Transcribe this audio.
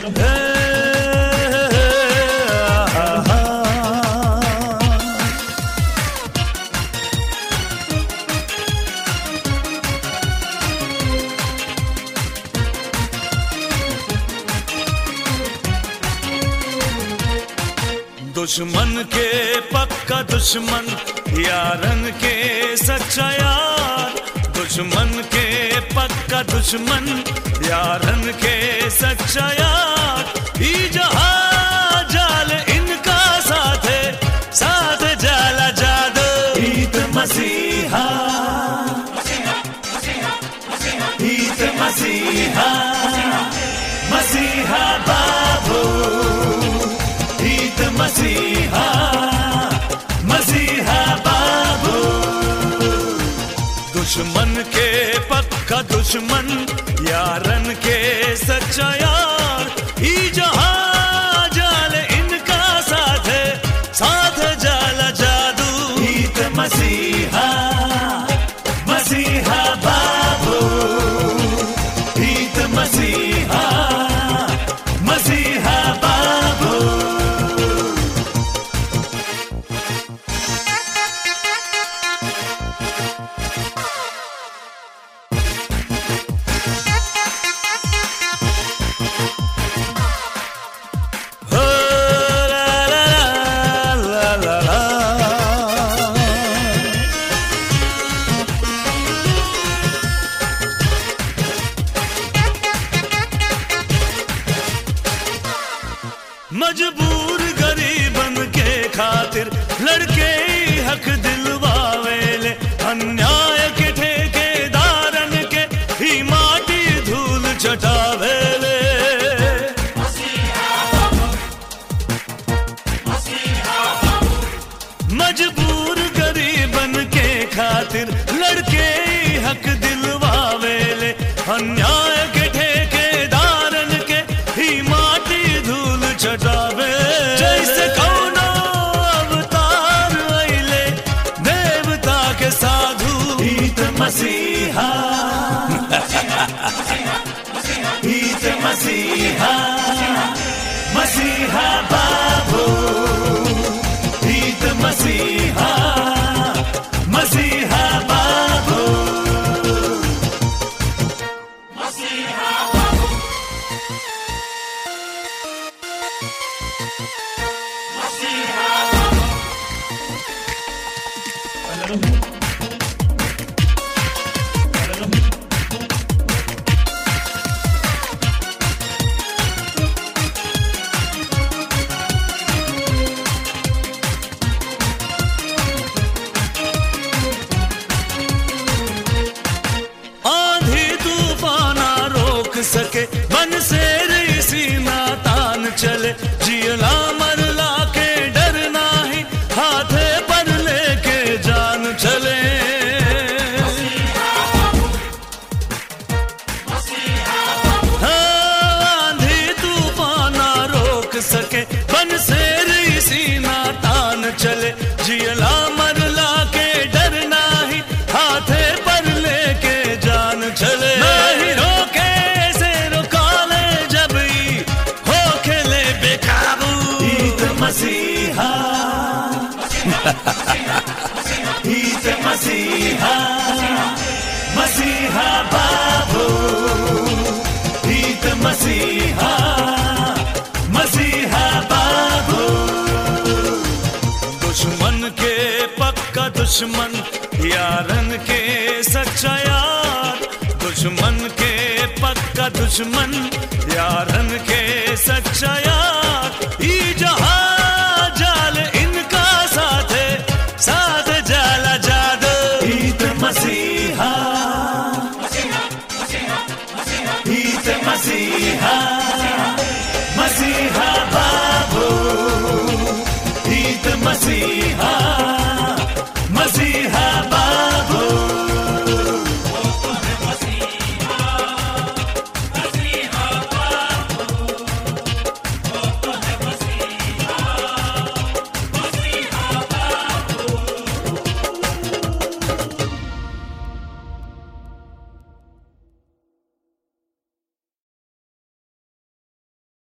दुश्मन के पक्का दुश्मन, यारन के सच्चा यार। दुश्मन के पक्का दुश्मन, यारन के सच्चा यार। ई जहां जाल इनका साथ है, साथ जाला जादू। ईद मसीहा, ईद मसीहा, मसीहा बाबू। ईद मसीहा, मसीहा बाबू। दुश्मन के पक्का दुश्मन, यारन के सच्चा यार। ई जहां जाल इनका साथ है, साथ जाला जादू। ईद मसीहा, मसीहा बाबू। ईद मसीहा, मसीहा बाबू। मजबूर गरीबन के खातिर लड़के हक दिलवावेले। अन्याय के ठेकेदारन के ही माटी धूल चटावेले। मजबूर गरीबन के खातिर लड़के हक दिलवावेले। अन्याय के ठेकेदारन के ही माटी धूल चटावे। जैसे कौनो अवतार आइले देवता के साधु। ईद मसीहा, ईद मसीहा, मसीहा बाबू। ईद मसीहा, मसीहा बाबू। मसीहा बाबू, मसीहा बाबू। सके मन से सीना तान चले। जियला मरला के डर नाही, हाथे पर लेके जान चले। आंधी तूफान ना रोक सके, मन से सीना तान चले। जियला मरला के डर नाही, हाथे पर लेके जान चले। नहीं रोके मसीहा, ईद मसीहा, मसीहा बाबू। ईद मसीहा, मसीहा बाबू। दुश्मन के पक्का दुश्मन, यारन के सच्चा यार। दुश्मन के पक्का दुश्मन, यारन के सच्चा